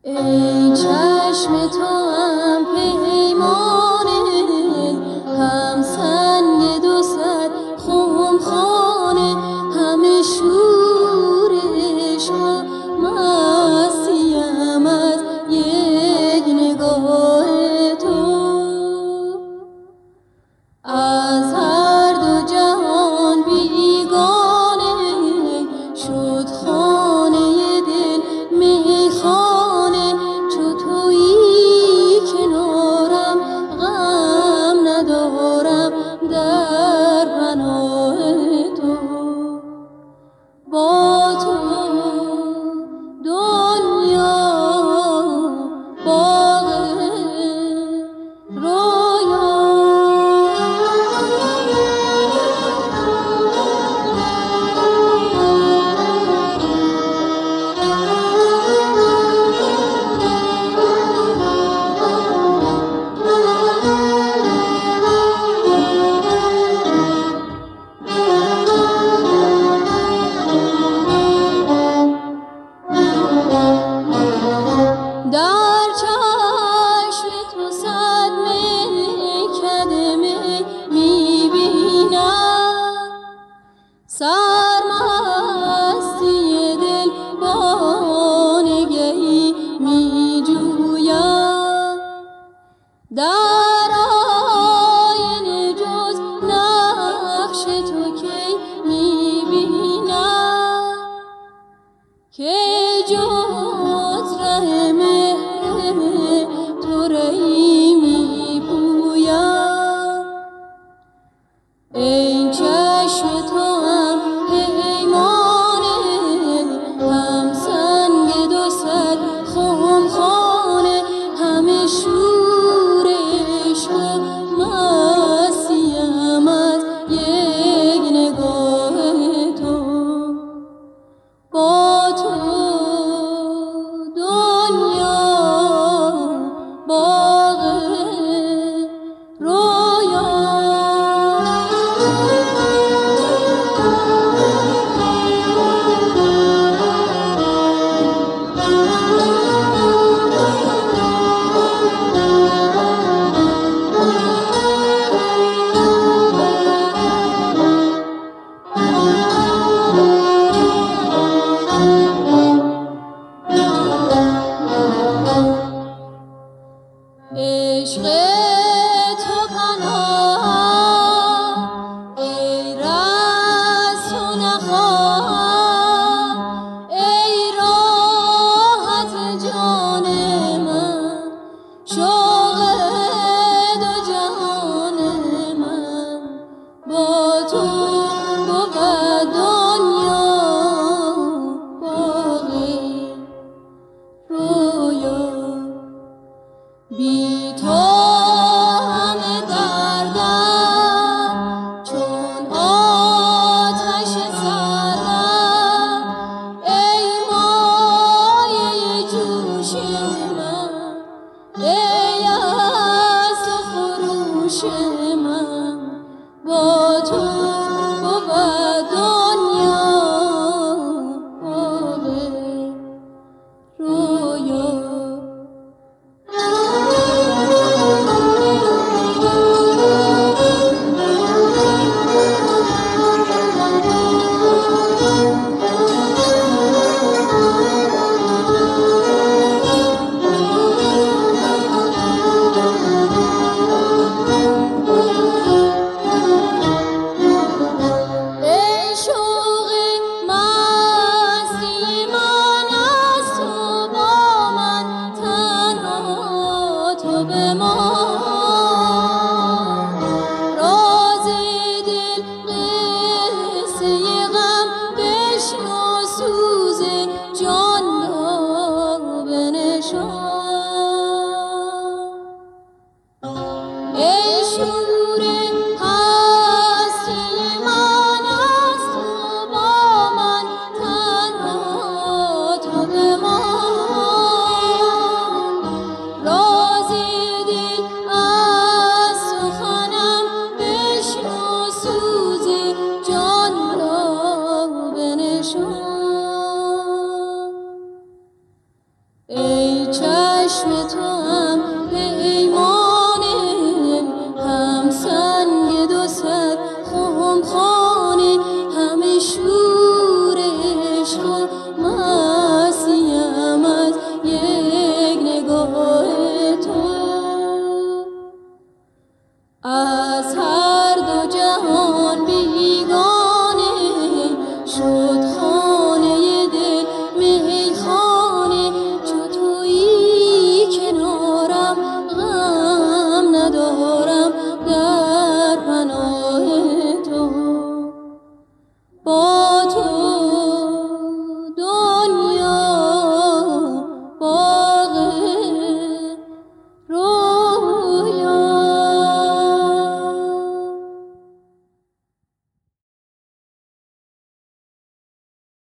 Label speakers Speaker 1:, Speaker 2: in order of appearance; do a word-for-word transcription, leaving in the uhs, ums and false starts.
Speaker 1: ای چشم تو هم پیمانه، هم سنگ دو صد خمخانه، همه شورش و مستیم از یک نگاه تو. از هر دو جهان بیگانه شد خانه دل میخانه، چو تویی کنارم غم ندارم در پناه تو. با تو دنیا باغ رویا. در چشم تو صد میکده میبینم، سرمستی دل با نگهی میجویم. در آینه جز نقش تو کی میبینم، که جز ره مهر تو رهی میپویم. ای چشم تو هم پیمانه، هم سنگ دو صد خمخانه، همه شورش و مستیم از یک نگاه تو. با تو دنیا باغ رویا. عشق تو پناهم، غیر از تو نخواهم. ای راحت جان من، شوق دو جهان من، با تو بود دنیا باقی رویا. بی تو همه دردم چون آتش سردم. ای مایه جوش من، ای از تو خروش من، با تو بود دنیا باغ رویا. چشم تو